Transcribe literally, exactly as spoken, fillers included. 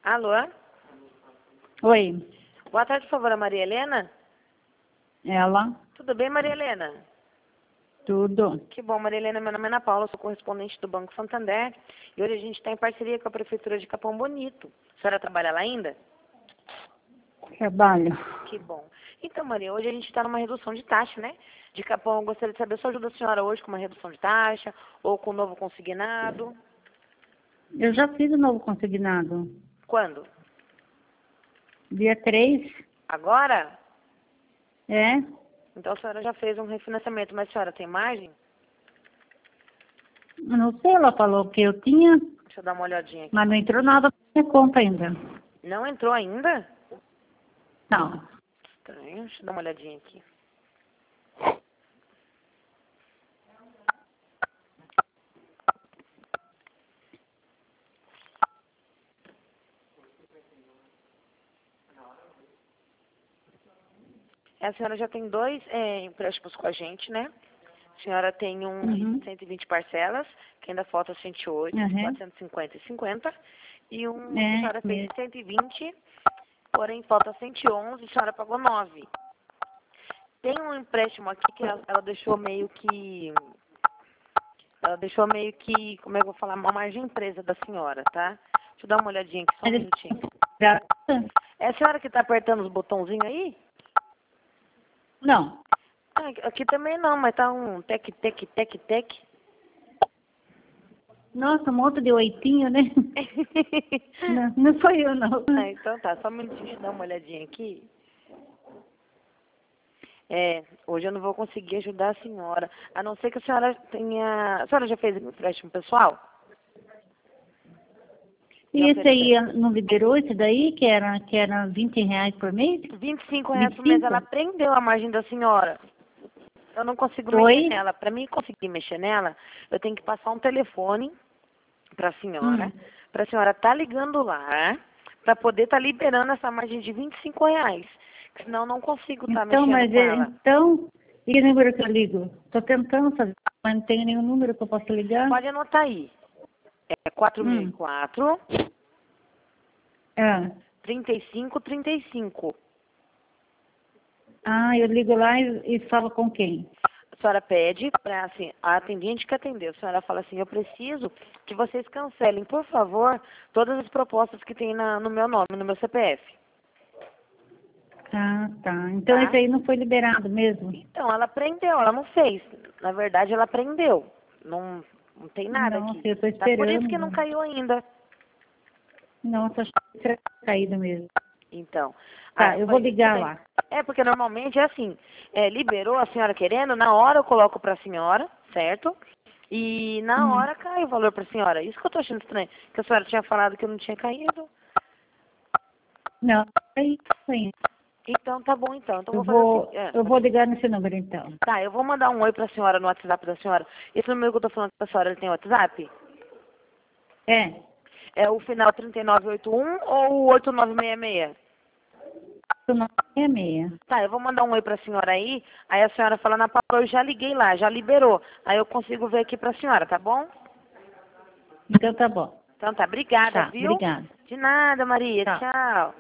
Alô? Oi, Boa tarde, por favor, a Maria Helena? ela, Tudo bem, Maria Helena? tudo. Que bom, Maria Helena. Meu nome é Ana Paula, sou correspondente do Banco Santander. E hoje a gente está em parceria com a Prefeitura de Capão Bonito. A senhora trabalha lá ainda? Trabalho. Que bom. Então, Maria, hoje a gente está numa redução de taxa, né? De Capão, eu gostaria de saber se ajuda a senhora hoje com uma redução de taxa ou com um novo consignado. Eu já fiz o novo consignado. Quando? Dia três, Agora? é? Então a senhora já fez um refinanciamento, mas a senhora tem margem? Não sei, ela falou que eu tinha, Deixa eu dar uma olhadinha aqui. mas não entrou nada na minha conta ainda. Não entrou ainda? Não. Estranho, deixa eu dar uma olhadinha aqui. A senhora já tem dois é, empréstimos com a gente, né? A senhora tem um Uhum. de cento e vinte parcelas, que ainda falta cento e oito, Uhum. quatrocentos e cinquenta e cinquenta. E um que É, a senhora fez é. de cento e vinte, porém falta cento e onze, a senhora pagou nove. Tem um empréstimo aqui que ela, ela deixou meio que... Ela deixou meio que, como é que eu vou falar, uma margem presa da senhora, tá? Deixa eu dar uma olhadinha aqui, só um Mas minutinho. já- É a senhora que está apertando os botãozinhos aí? Não. Ah, aqui também não, mas tá um tec, tec, tec, tec. Nossa, um monte de oitinho, né? Não, não foi eu, não. Ah, então tá, só um minutinho, deixa eu dar uma olhadinha aqui. É, hoje eu não vou conseguir ajudar a senhora, a não ser que a senhora tenha... A senhora já fez empréstimo pessoal? E esse aí não liberou esse daí, que era, que era vinte reais por mês? vinte e cinco reais por mês, vinte e cinco? ela prendeu a margem da senhora. Eu não consigo Oi? mexer nela. Para mim conseguir mexer nela, eu tenho que passar um telefone para a senhora, Hum. para a senhora estar ligando lá, para poder estar liberando essa margem de vinte e cinco reais. Senão eu não consigo estar Então, mexendo mas com é- ela. então, e que número que eu ligo? Estou tentando fazer, mas não tenho nenhum número que eu possa ligar. Pode anotar aí. É quatro mil e Hum. quatro, Ah. trinta e cinco, trinta e cinco. ah, eu ligo lá e, e falo com quem? A senhora pede para, assim, a atendente que atendeu. A senhora fala assim, eu preciso que vocês cancelem, por favor, todas as propostas que tem na, no meu nome, no meu C P F. Ah, tá. Então Tá? esse aí não foi liberado mesmo? Então, ela prendeu, ela não fez. Na verdade, ela prendeu. Não, não tem nada Nossa, aqui. eu estou Tá por isso esperando. que não caiu ainda. Nossa, acho que será caído mesmo. Então. Tá, ah, eu vou mas ligar também- lá. É, porque normalmente é assim, é, liberou a senhora querendo, na hora eu coloco pra senhora, certo? E na Hum. hora cai o valor pra senhora. Isso que eu tô achando estranho, que a senhora tinha falado que eu não tinha caído. Não, aí sim. Então tá bom então. Então Eu eu vou fazer vou, assim. é, eu vou ligar nesse número então. Tá, eu vou mandar um oi pra senhora no WhatsApp da senhora. Esse número que eu tô falando pra senhora, ele tem WhatsApp? É, É o final trinta e nove oitenta e um ou o oito nove seis seis? é meia. Tá, eu vou mandar um oi pra senhora aí, aí a senhora fala na palavra, eu já liguei lá, já liberou. Aí eu consigo ver aqui pra senhora, tá bom? Então tá bom. Então tá, obrigada, Tá, viu? obrigada. De nada, Maria, Tá. tchau.